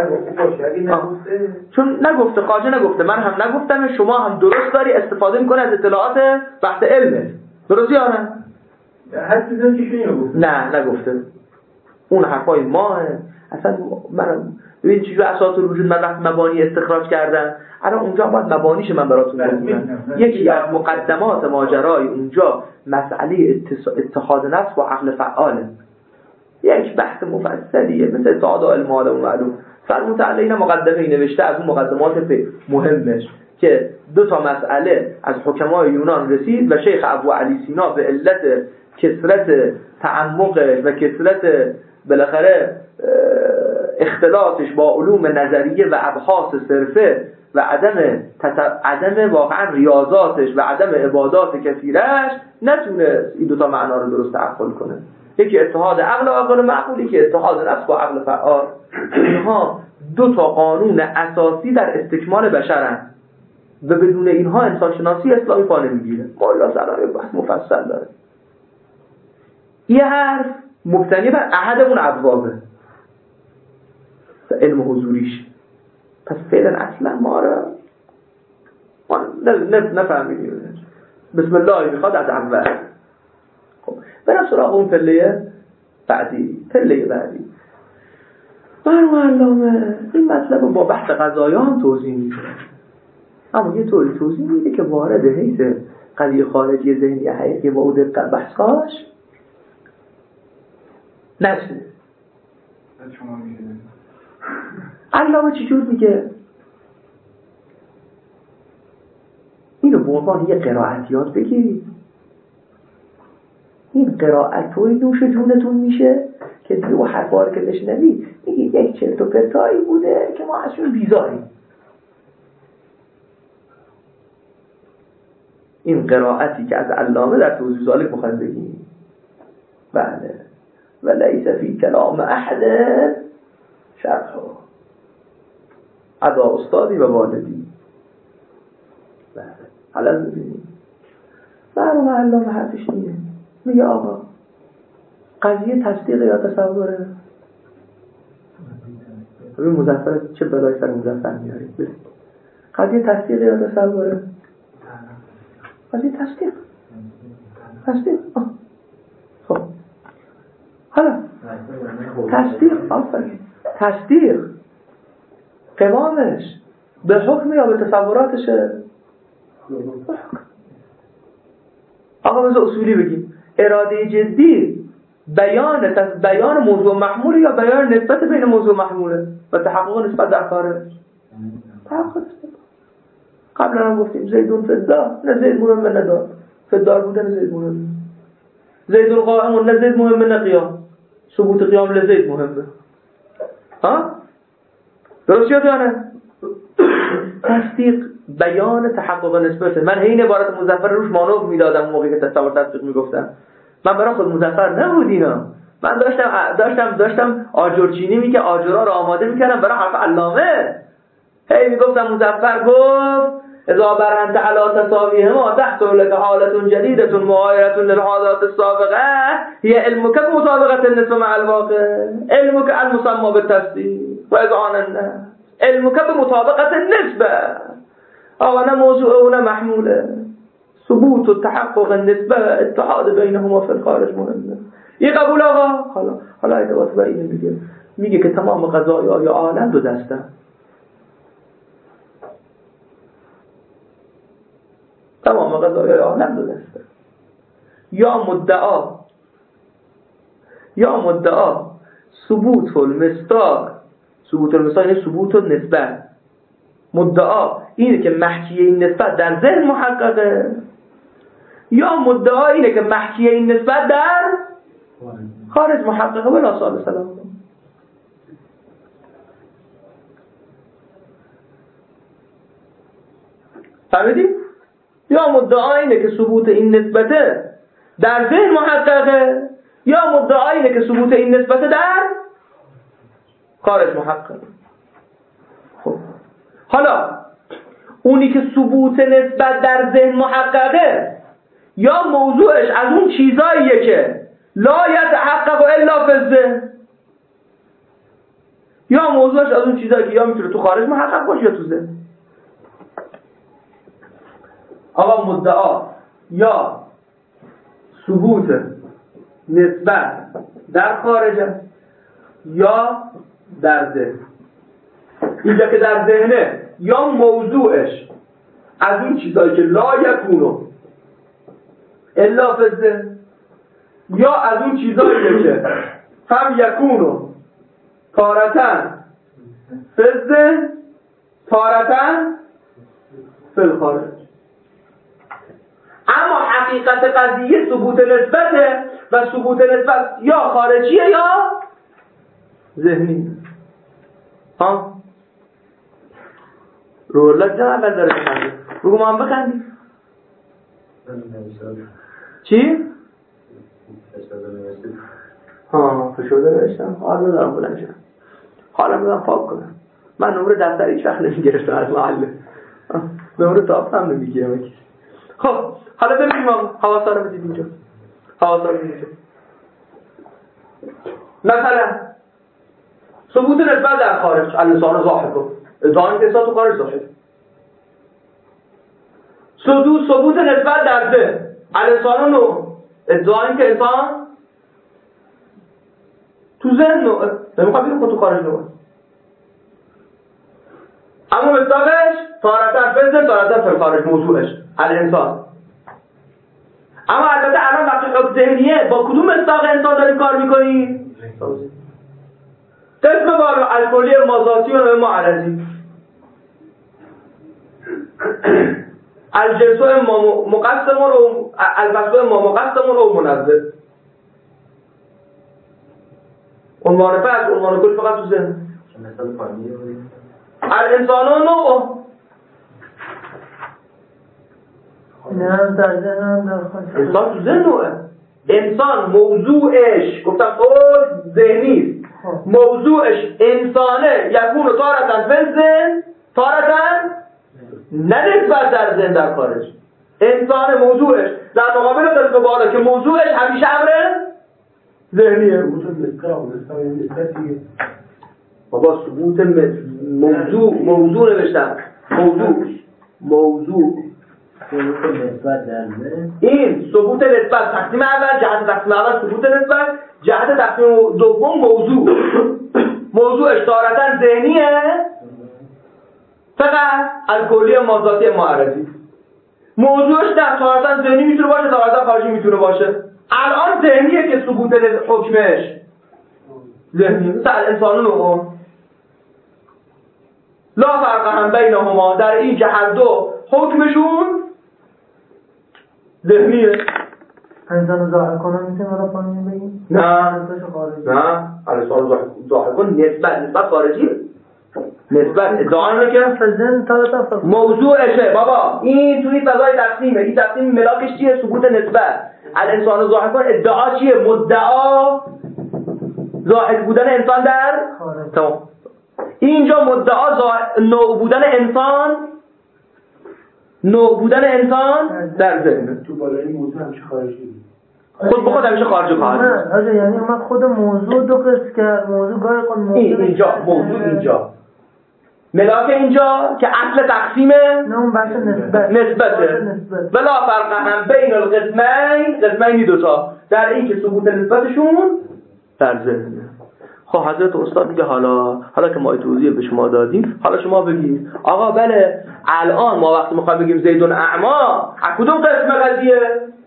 چون نگفته، خواجه نگفته، من هم نگفتم، شما هم درست داری استفاده میکنه از اطلاعات بحث علمه. درست یا نه؟ حد میزنم که شنی نگفته. نه نگفته. اون حرفای ماه. اصلا من ببین چجوری اساس الوجود من وقت مبانی استخراج کردم، الان اونجا باید مبانیش من براتون بگم. یکی از مقدمات ماجرای اونجا مسئله اتحاد نفس با عقل فعاله. یک بحث مفصلیه مثل اتحاد علم عالم معلوم. فرمود تعالی اینا مقدمه نوشته از اون مقدمات مهمش که دو تا مسئله از حکمای یونان رسید و شیخ ابو علی سینا به علت کثرت تعمقش و کثرت بالاخره اختلاطش با علوم نظریه و ابحاث صرفه و عدم تت... عدم واقعا ریاضاتش و عدم عبادات کثیرش نتونه این دوتا معنا رو درست تعقل کنه. یکی اتحاد عقل و عقل معقولی که اتحاد نفس با عقل فعال. اینها دو تا قانون اساسی در استکمال بشرن و بدون اینها انسان شناسی اسلامی پا نمیگیره. مولا سلام بحث مفصل داره. یه حرف مبتنی بر احد اون ابوابه علم حضوریش. پس فعلا اصلا ما را ما نفهمیدیم. بسم الله میخواد از اول. خب برم سراغ اون پله بعدی. پله بعدی مرحوم علامه این مطلب با بحث قضایا هم توضیح میده، اما یه طوری توضیح میده که وارد حیث قضیه خارجی ذهنی حقیقی با او دقت بحثاش نشه. شما میگه علامه چجور میگه؟ اینو به عنوان یه قرائت یاد بگیرید. این قرائت توی نوش جونتون میشه که دیگه و حرفا رو که بشنوید میگه یک چرت و پرتایی بوده که ما ازشون بیزاریم. این قرائتی که از علامه در توضیح سالک مخواهد بگیم. بله و لیس فی کلام احد شرح عدا استادی و والدی. بله حالا ببینیم مرحوم علامه حرفش اینه، میگه آقا قضیه تصدیق یا تصوره؟ ببین مظفر چه بلای سر مظفر میارید. قضیه تصدیق یا تصوره؟ قضیه تصدیق. تصدیق آه. خب حالا تصدیق آفرین تصدیق قوامش به حکم یا به تصوراتشه؟ آقا بذار اصولی بگیم. اراده جدی بیان بیان موضوع محمول یا بیان نسبت بین موضوع محموله و تحقق نسبت در خارج؟ تحقق نسبت. قبلا هم گفتیم زیدون فدا نه زید مهم نه فدار بودن زید مهمه. زیدون قائم نه زید مهمه نه قیام. ثبوت قیام لزید مهمه. ها؟ درست شد یا نه؟ تصدیق بیان تحقق نسبت. من این عبارت مظفر روش مانور میدادم موقعی که تصور تصدیق میگفتم. من برای خود مظفر نبود اینا. من داشتم داشتم داشتم آجرچینی میگه آجرا رو آماده میکردم برای حرف علامه. هی میگفتم مظفر گفت اذا برهنت علی تساویهما تحصل لك حالة جديدة مغايرة للحالات السابقة هي علمك بمطابقة النسبة مع الواقع علمك المسمى بالتصديق وإذعان الناس علمك بمطابقة النسبة أو أنا موضوع وأنا محمولة ثبوت التحقق النسبة اتحاد بينهما في الخارج مهمه. یه قبول آقا حالا حالا ادوات با اینه میگه میگه که تمام قضایای عالم دو دسته. تمام قضایای عالم دو دسته. یا مدعا یا مدعا ثبوت المصداق. ثبوت المصداق یعنی ثبوت النسبت. مدعا اینه که محکیه این نسبت در ذهن محققه، یا مدعا اینه که محکیه این نسبت در خارج محققه. بلا سال سلام. فهمیدی؟ یا مدعا اینه که ثبوت این نسبته در ذهن محققه، یا مدعا اینه که ثبوت این نسبته در خارج محققه. خب حالا اونی که ثبوت نسبت در ذهن محققه یا موضوعش از اون چیزاییه که لا یتحقق الا فی الذهن، یا موضوعش از اون چیزایی که یا میتونه تو خارج محقق باشه یا تو ذهن. آقا مدعا یا ثبوت نسبت در خارج یا در ذهن. اینجا که در ذهنه یا موضوعش از این چیزایی که لا یکونو الا فی الذهن، یا از اون چیزایی که هم یکونو تارتن فی الذهن تارتن فی الخارج. اما حقیقت قضیه ثبوت نسبته و ثبوت نسبت یا خارجیه یا ذهنی. ها رولت جا اول داره بخندی بگو ما هم بخندی. چی؟ ها فشرده نوشتم حالا دارم بلند شدم حالا میدونم خواب کنم. من نمره دفتر هیچ وقت نمیگرفتم از معلم، نمره تاپ هم نمیگیرم. خب حالا ببینیم حواسا رو بدید اینجا، حواسا رو بدید اینجا. مثلا ثبوت نسبت در خارج الانسان ظاهر کن، ادعای انسان تو خارج ظاهر. ثبوت ثبوت نسبت در ذهن الانسان نو، ادعای که انسان تو ذهن نو، نمیخواد بیرون خود تو خارج نو. اما مصداقش تارتن فی الذهن تارتن فی خارج موضوعش الانسان. اما البته الان وقتی حکم ذهنیه با کدوم مصداق انسان داریم کار میکنی؟ قسم بالا الکلی مازاتی و معرضی الجنس اما مقسم و الفصل اما مقسم و منظم. عنوان فصل عنوان کل فقط تو ذهن. مثال پایینی الانسان و نوع نه در ذهن هم در خارج. انسان تو ذهن نوعه. انسان موضوعش گفتم خود ذهنی، موضوعش انسانه یکون تارتن فی الذهن تارتن نه نسبت در ذهن در خارج. انسان موضوعش در مقابل قسم بالا که موضوعش همیشه امره ذهنیه. بابا ثبوت موضوع موضوع نوشتم موضوع موضوع نسبت در ذهن. این ثبوت نسبت تقسیم اول، جهت تقسیم اول ثبوت نسبت، جهت تقسیم دوم موضوع. موضوعش تارتن ذهنیه فقط الکلی مازاتی معرضی. موضوعش در تارتن ذهنی میتونه باشه، تارتن خارجی میتونه باشه. الان ذهنیه که ثبوت حکمش ذهنی. مثل الانسان نوع لا فرق هم بینهما، در این که هر دو حکمشون ذهنیه. انسان ظاهر کنه میتونه را پایین بگیم؟ نه نه الانسان ظاهر کن نسبت نسبت خارجیه. نسبت ادعا اینه که موضوعشه. بابا این توی فضای تقسیمه. این تقسیم ملاکش چیه؟ ثبوت نسبت. الانسان ظاهر کن ادعا چیه؟ مدعا ظاهر بودن انسان در تمام. اینجا مدعا نوع بودن انسان نوع بودن انسان در ذهن. تو بالای موضوع همیشه خارجی خود بخود همیشه خارجی خواهد. نه آجا یعنی اومد خود موضوع دو قسم کرد. موضوع گاهی کن موضوع این اینجا موضوع اینجا ملاک اینجا که اصل تقسیمه نه اون بحث نسبت نسبته. بلا فرق هم بین القسمین قسمینی دوتا در این که ثبوت نسبتشون در ذهنه. خب حضرت استاد میگه حالا حالا که ما توضیح به شما دادیم حالا شما بگید آقا بله الان ما وقتی میخوایم بگیم زیدون اعما از کدوم قسم قضیه؟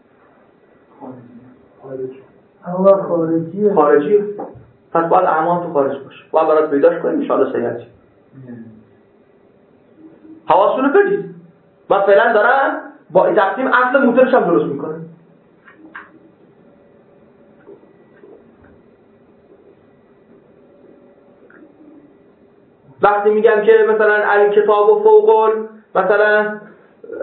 آقا خارجیه. خارجیه. پس باید اعما تو خارج باشه. باید برات پیداش کنیم ان شاءالله سیاتی. حواستون رو بدید. من فعلا دارم با این تقسیم اصل موتورش هم درست میکنم. وقتی میگم که مثلا الکتاب و فوقل مثلا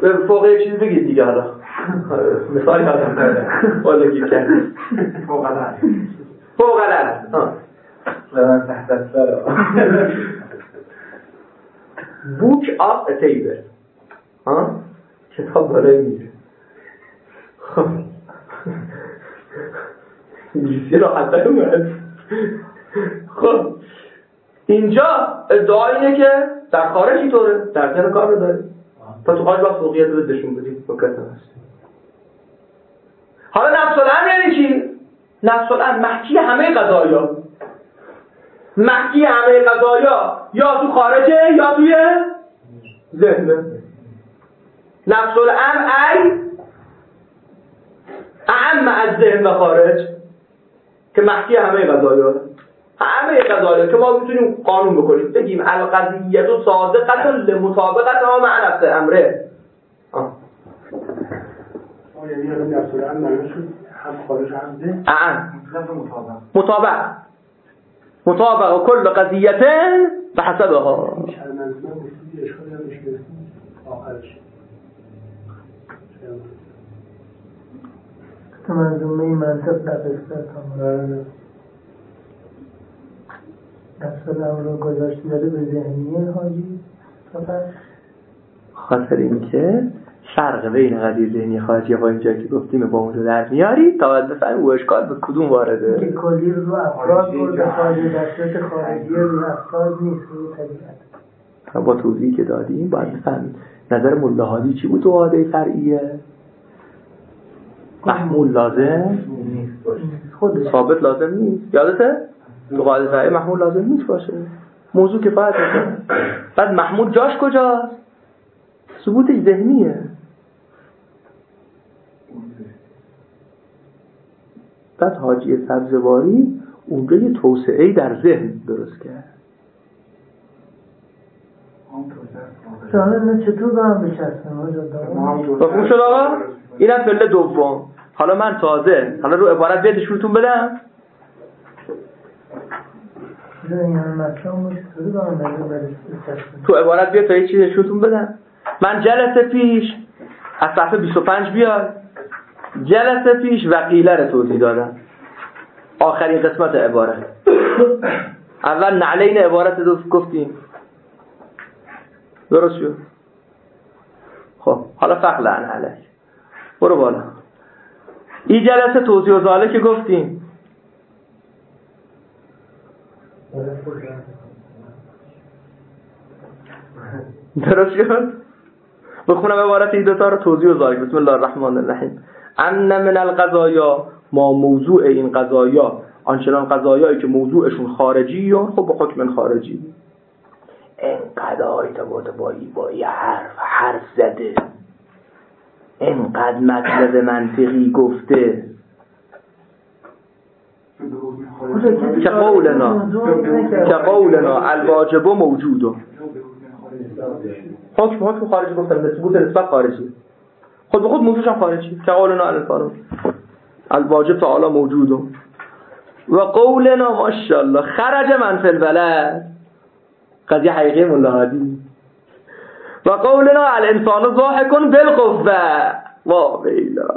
فوق یه چیز بگید دیگه حالا مثال یادم کرده بالا گیر کرد فوق العاده فوق العاده ها من تحت الثرى book of a table ها کتاب بالای میره خب انگلیسی راحت داره. خب اینجا ادعا اینه که در خارج اینطوره، در ذهن کار رو داره. تا تو خارج وقت فوقیت رو بدشون بدیم با کسان هست. حالا نفس الامر یعنی چی؟ نفس الامر محکی همه قضایا، محکی همه قضایا یا تو خارجه یا توی ذهنه. نفس الامر ای اعم از ذهن و خارج که محکی همه قضایا، همه قضایا که ما میتونیم قانون بکنیم بگیم القضیه و صادقه لمطابقت ما مع نفس امره. آه یعنی الان در صورت هم معنی شد هم خارج هم ذهن اعم مطابق مطابق مطابق و کل قضیه به حسبها. شرمندگان گفتید اشکالی هم مشکل آخرش تو منظومه این منطق نقصده تمام دست الامر رو گذاشتی داره به ذهنیه حاجی فقط خاطر اینکه فرق بین قضیه ذهنی خارجی با اینجا که گفتیم با اون رو در میاری تا باید بفهمی او اشکال به کدوم وارده که کلی رو افراد برده خارجی دستت خارجی رو افراد نیست رو طبیعت. با توضیحی که دادیم باید بفهمیم نظر ملاحادی چی بود تو قاعده فرعیه؟ محمول لازم خودش ثابت لازم نیست. یادته؟ تو قاعده فرعی محمول لازم نیست باشه، موضوع کفایت میکنه. بعد محمول جاش کجاست؟ ثبوتش ذهنیه. بعد حاجی سبزواری اونجا یه توسعه‌ای در ذهن درست کرد. جانه چطور به هم بشستم آجا دارم مفهوم شد آقا؟ اینم پله دوم. حالا من تازه حالا رو عبارت بیاد نشونتون بدم. این هم مطلب ما چطوری به هم بشستم تو عبارت بیاد تا یه چیز نشونتون بدم. من جلسه پیش از صفحه بیست و پنج بیاد جلسه پیش وقیله رو توضیح دادم، آخرین قسمت عبارت. اول نعلین عبارت رو گفتیم درست شد. خب حالا فقل عن علیک برو بالا. این جلسه توضیح و زاله که گفتیم درست شد. بخونم عبارت این دوتا رو توضیح و زاله. بسم الله الرحمن الرحیم. ان من القضایا ما موضوع این قضایا آنچنان قضایایی که موضوعشون خارجی یا خب با حکم خارجی. اینقدر آیت بود بایی با یه حرف حرف زده، اینقدر مطلب منطقی گفته که قولنا که قولنا الواجب موجود. حکم حکم خارجی گفتن ثبوت نسبت خارجی، خود به خود موضوعش هم خارجی. که قولنا الفارم الواجب تعالی موجود و قولنا ماشاءالله خرج من فی البلد قضیه حقیقی ملاحادی. و قولنا الانسان ضاحک بالقوه وا ویلا.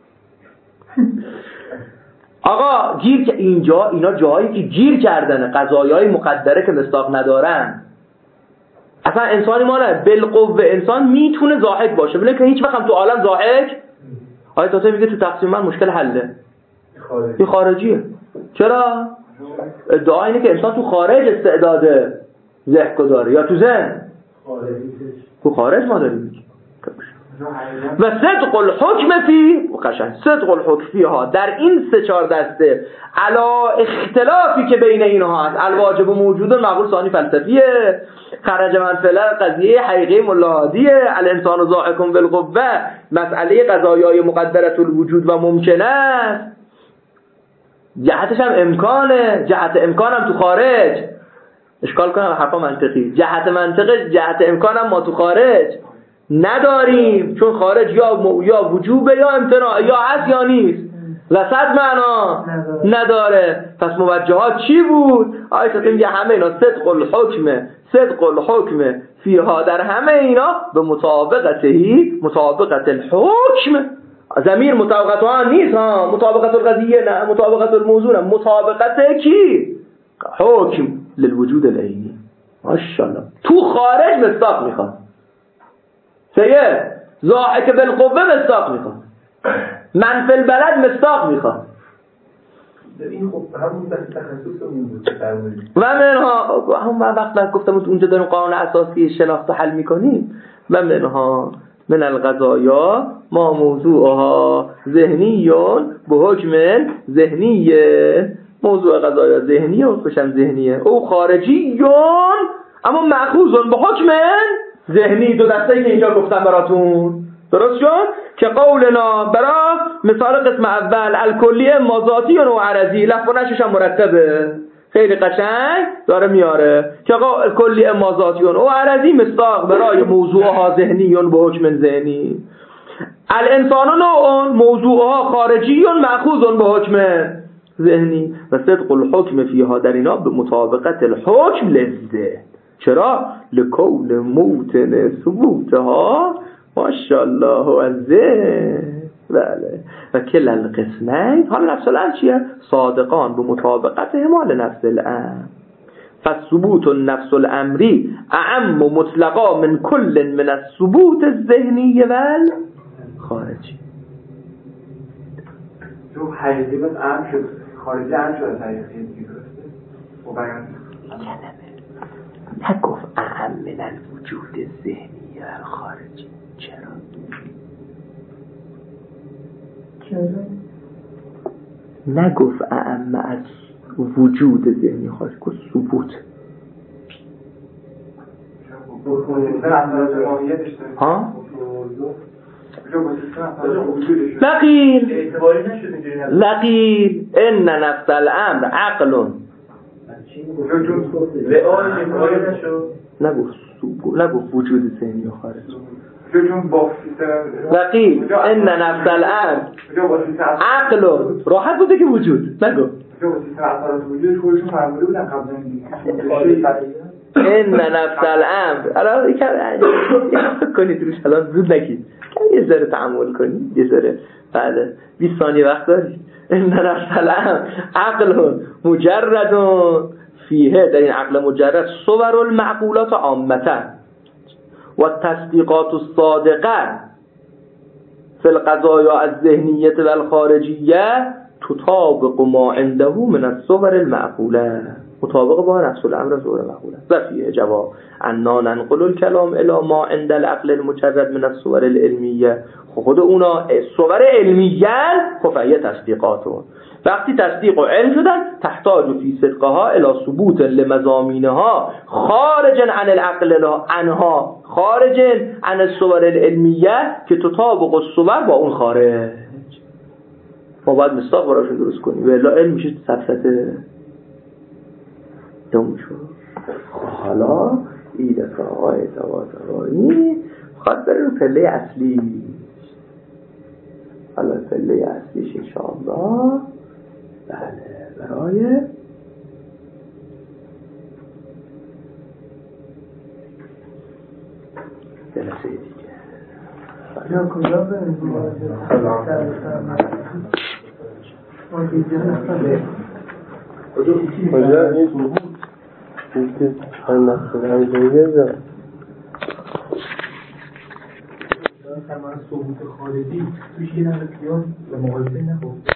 آقا گیر که اینجا اینا جایی که گیر کردن قضایای مقدره که مصداق ندارن. اصلا انسانی ما نه بالقوه انسان میتونه ضاحک باشه، ببین که هیچ وقت هم تو عالم ضاحک. آیه تاسه میگه تو تقسیم من مشکل حله این خارجیه. چرا؟ ادعا اینه که انسان تو خارج استعداد ضحک داره یا تو ذهن تو خارج ما داریم. و صدق الحکم فی و قشنگ صدق الحکم فیها در این سه چهار دسته علا اختلافی که بین اینها هست الواجب و موجود معقول ثانی فلسفیه. خرج من فعل قضیه حقیقی ملاحادیه. الانسان ضاحک بالقوه مسئله قضایای مقدره الوجود و ممکنه است. جهتش هم امکانه، جهت امکانم تو خارج. اشکال کنم حرفا منطقی. جهت منطقش جهت امکانم ما تو خارج نداریم، چون خارج یا م... یا وجوبه یا امتناع، یا هست یا نیست، وسط معنا نداره. پس موجهات چی بود؟ آیه میگه همه اینا صدق الحکم صدق الحکم فیها در همه اینا به مطابقتهی مطابقت الحکم، ضمیر مطابقت ها نیست ها، مطابقت القضیه نه، مطابقت الموضوع نه، مطابقت کی؟ حکم للوجود العینی. ماشاءالله. تو خارج مصداق میخواد، سیه ضاحک بالقوه مصداق میخواد، من فی البلد مصداق میخواد. این خب همون تخصصمون بود فرمودید. و منها هم وقت من گفتم اونجا داریم قانون اساسی شناخت حل میکنیم. و منها من القضایا ما موضوعها ذهنیون به حکم ذهنیه، موضوع قضایا ذهنیه و حکمش هم ذهنیه، او خارجیون اما مأخوذون به حکم ذهنی. دو دسته‌ای که اینجا گفتم براتون درست شد که قولنا برا مثال قسم اول الکلیه مازاتی و عرضی، لفظ و نشش هم مرتبه خیلی قشنگ داره میاره که کلیه مازاتی و عرضی مصداق برای موضوعها ذهنیون به حکم ذهنی. الانسان نوعون موضوعها خارجیون مأخوذون به حکم ذهنی و صدق الحکم فیها در اینا به مطابقت الحکم لذه. چرا؟ لکون موتن ثبوتها ماشاءالله عزه. بله و کل القسمین حال نفس الامر چیه؟ صادقان به مطابقت همال نفس الامر. فثبوت النفس الامری اعم و مطلقا من کل من الثبوت الذهنی و خارجی. جو حقیقی بس اهم شد، خارجی اهم شد از حقیقی درسته و بیان نگفت اعم من الوجود الذهنی و خارجی. چرا؟ نگفت اعم از وجود ذهنی خارج، گفت ثبوت. ها؟ لقیل لقیل ان نفس الامر عقل. نگفت نگفت وجود ذهنی خارج. لقیل ان نفس الامر عقل. راحت بوده که وجود نگو. ان نفس الامر الان یک کنید روش، الان زود نگید، یه ذره تأمل کنید، یه ذره بعد بیست ثانیه وقت دارید. ان نفس الامر عقل مجرد فیه، در این عقل مجرد صور المعقولات عامتا و تصدیقات الصادقه فی القضایا الذهنیه و الخارجیه تطابق ما عنده من الصور المعقوله، مطابق با نفس الامر صور معقوله. و فیه جواب انا ننقل الكلام الى ما عند العقل المجرد من الصور العلمیه. خود اونا صور علمیه خفیه تصدیقاتون وقتی تصدیق و علم شدن تحتاج فی صدقها الى ثبوت لمضامینها خارجا عن العقل عنها، خارجا عن الصور العلمیه که تطابق الصور با اون خارج. ما باید مصداق براشون درست کنیم و الا علم میشه سفسته دوم شد. حالا ایده که آقای تواترانی خواهد بره رو پله اصلی. حالا پله اصلیش انشاءالله بله برای جلسه دیگه. یا کجا بریم؟ کجا این این که هر نقصه همینجوریه جا مثلا ثبوت خارجی توش یه نقصه به مقایسه نخورد.